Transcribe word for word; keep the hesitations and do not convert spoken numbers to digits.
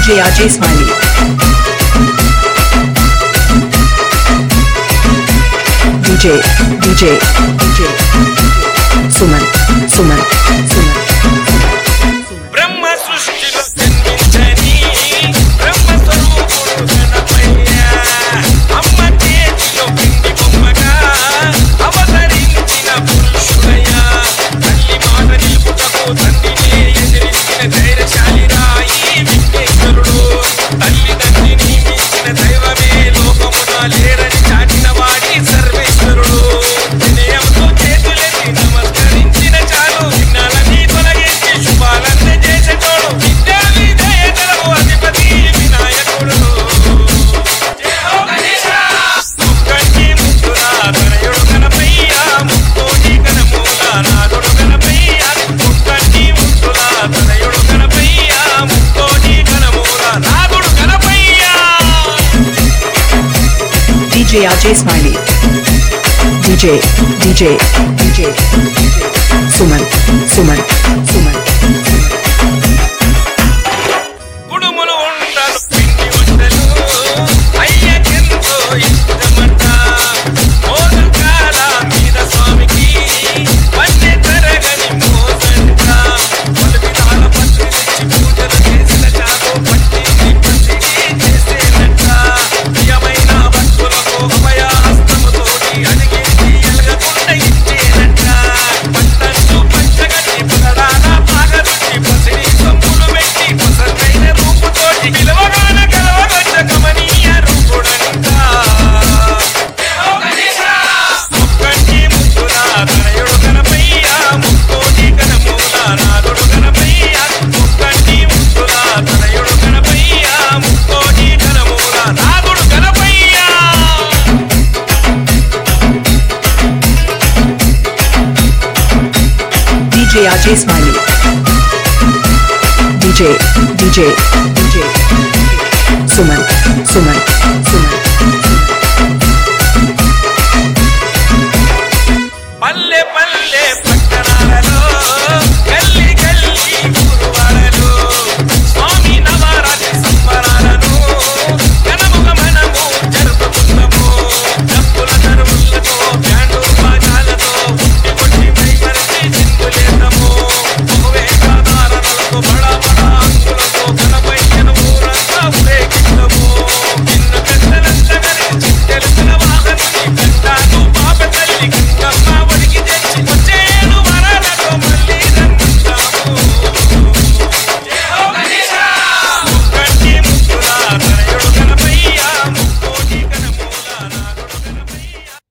J R J Smiley. D J, D J, D J. Suman, Suman, Suman. బ్రహ్మ సృష్టిలో జన్మించని బ్రహ్మ స్వరూపుడు గణపయ్య అమ్మ చేతిలో పిండి బొమ్మగా అవతరించిన పురుషుడయ్య తల్లి మాట నిలుపుటకు తండ్రినే ఎదిరించిన ధైర్యశాలి రాయి విఘ్నేశ్వరుడు తల్లిదండ్రిని మించిన దైవమే లోకమున లేరని చాటిన వాడి సర్వేశ్వరుడు వినయంతో చేతులెత్తి నమస్కరించిన చాలు విఘ్నాలన్నీ తొలగించి శుభాలన్నీ చేసేటోడు విద్యా విధేయతలకు అధిపతి వినాయకుడు ముక్కంటి ముద్దుల తనయుడు గణపయ్య ముక్కోటి గణమూల నాదుడు గణపయ్య ముక్కంటి ముద్దుల తనయుడు గణపయ్య ముక్కోటి గణమూల నాదుడు Ganapayya D J R J Smiley. D J, D J, D J. Suman, Suman, Suman. కుడుములు ఉండలు పిండి వంటలు అయ్యకెంతో ఇష్టమంట మోదకాల మీద స్వామికి వన్నె తరగని మోసంట పలు విధాల పత్రి తెచ్చి పూజలు చేసిన చాలు పట్టింది పసిడి చేసేనంట ప్రియమైన భక్తులకు అభయ హస్తముతోటి అడిగేసి ఎలగకుండా ఇచ్చేనంట పట్టంటూ పంచగట్టి పగడాన పాగరుచి పసిడి సొమ్ములు పెట్టి పసందైన రూపుతోటి పిలవగాన కలవగొచ్చ కమనీయ రూపుడంట ముక్కంటి ముద్దుల తనయుడు గణపయ్య ముక్కోటి గణమూల నాదుడు గణపయ్య ముక్కంటి ముద్దుల తనయుడు గణపయ్య ముక్కోటి గణమూల నాదుడు Ganapayya D J R J Smiley. D J, D J, D J. Suman, Suman, Suman.